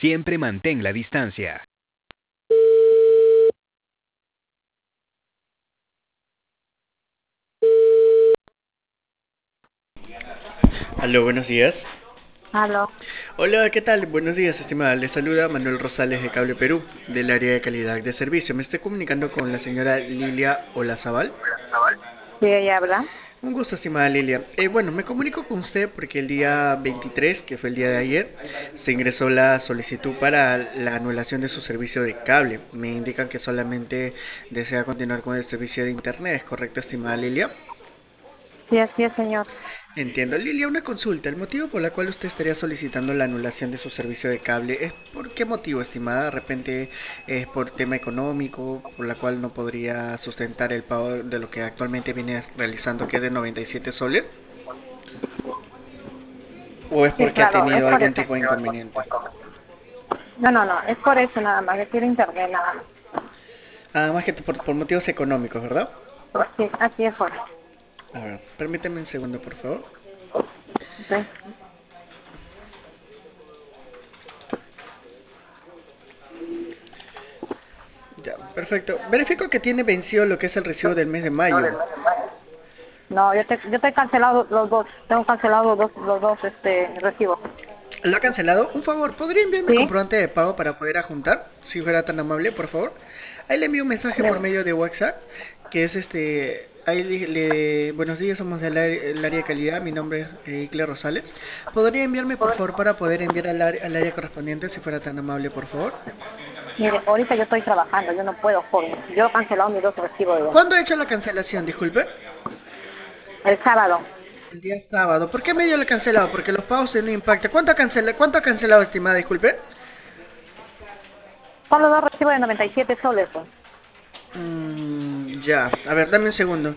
Siempre mantén la distancia. Aló, buenos días. Aló. Hola, ¿qué tal? Buenos días, estimada. Les saluda Manuel Rosales de Cable Perú, del área de calidad de servicio. Me estoy comunicando con la señora Lilia Olazabal. Sí, ella habla. Un gusto, estimada Lilia. Bueno, me comunico con usted porque el día 23, que fue el día de ayer, se ingresó la solicitud para la anulación de su servicio de cable. Me indican que solamente desea continuar con el servicio de internet. ¿Es correcto, estimada Lilia? Sí, así es, señor. Entiendo. Lilia, una consulta. El motivo por la cual usted estaría solicitando la anulación de su servicio de cable es por qué motivo, estimada. De repente es por tema económico, por la cual no podría sustentar el pago de lo que actualmente viene realizando, que es de 97 soles. ¿O es Sí, porque ha claro, es tenido por algún eso. tipo de inconveniente? No, no, no, es por eso nada más, que quiero internet nada más. Ah, más que por motivos económicos, ¿verdad? Sí, así es, Jorge. A ver, permíteme un segundo, por favor. Sí. Ya, perfecto. Verifico que tiene vencido lo que es el recibo del mes de mayo. No, yo te he cancelado los dos, tengo cancelado los dos recibos. ¿Lo ha cancelado? Un favor, ¿podría enviarme el ¿Sí? comprobante de pago para poder adjuntar? Si fuera tan amable, por favor. Ahí le envío un mensaje por medio de WhatsApp, que es este... Ahí buenos días, somos del área, el área de calidad, mi nombre es Icle Rosales. ¿Podría enviarme, por favor, para poder enviar al área correspondiente, si fuera tan amable, por favor? Mire, ahorita yo estoy trabajando, yo no puedo, Jorge. Yo he cancelado mis dos recibos ya. ¿Cuándo ha hecho la cancelación? Disculpe. El sábado. El día sábado. ¿Por qué medio lo ha cancelado? Porque los pagos no impactan. Cuánto ha cancelado, estimada? Disculpe. Son los dos recibos de 97 soles, pues. Ya. A ver, dame un segundo.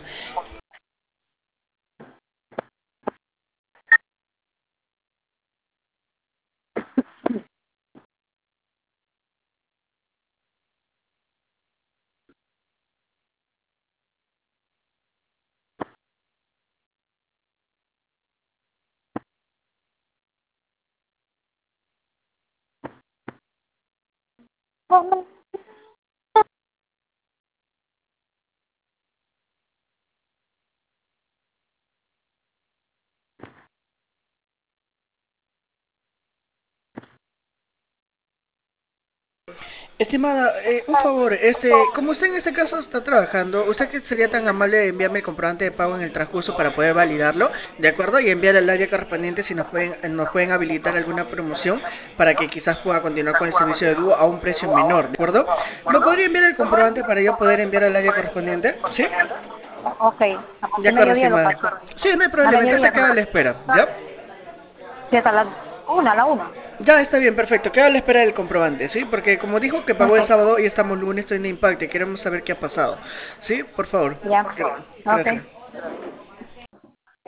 Estimada, un favor, como usted en este caso está trabajando, ¿usted que sería tan amable de enviarme el comprobante de pago en el transcurso para poder validarlo, de acuerdo? Y enviar al área correspondiente si nos pueden habilitar alguna promoción para que quizás pueda continuar con el servicio de dúo a un precio menor, ¿de acuerdo? ¿Me podría enviar el comprobante para yo poder enviar al área correspondiente? ¿Sí? Ok, De de acuerdo, mediodía lo estimada. paso. Sí, no hay A problema, entonces mediodía. queda a la espera, ¿ya? Sí, hasta la una. Ya está bien, perfecto. Queda a la espera del comprobante, ¿sí? Porque como dijo que pagó el Ok, sábado y estamos lunes, estoy en Impact y queremos saber qué ha pasado. ¿Sí? Por favor. ya. Ok. Gracias.